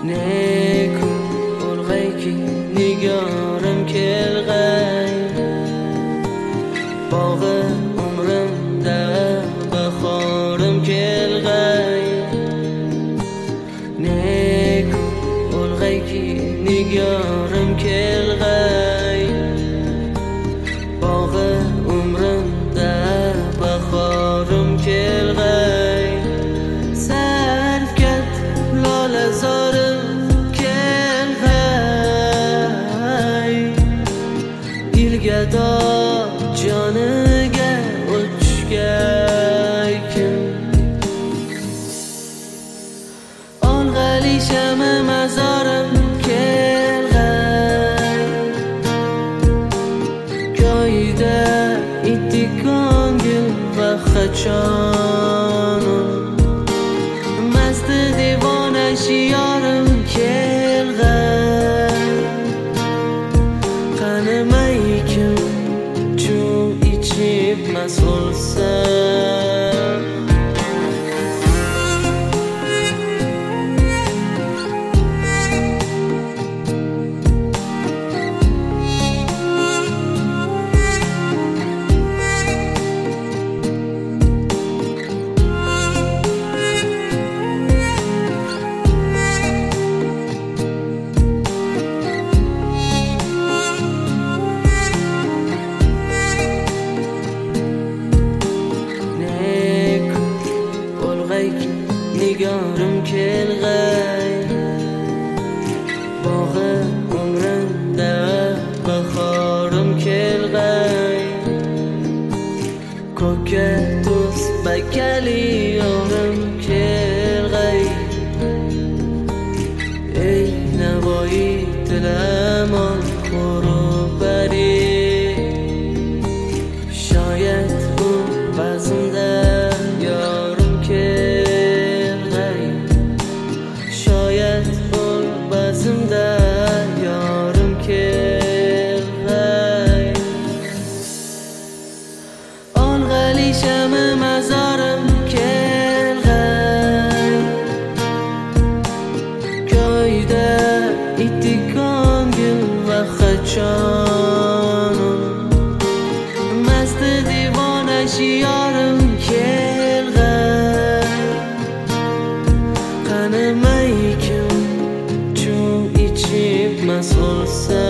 نکو الغیکی نگارم کلغی باغ عمرم در بخارم کلغی نکو الغیکی نگارم کلغی باغ عمرم در بخارم کلغی صرف کرد لال زارم کلغی ایلگدا جانگه uçgayken on g'alisham mazorim kelg'ay joyida ittikongil va qachon mast devona shiyorim kelg'ay qanimaykim chu ichib mas'ulsan نگارم کلغی باغ عمرم در بخارم کلغی کوکتوس بکلی آرم کلغی ای نوایی دلم آن خورو بری شاید اون بزنده yarim kelg'ay on g'alisham mazorim kelg'ay joyida ittikongil va qachon mast devona shiyorim kelg'ay qanimaykim chu ichib mas'ulsan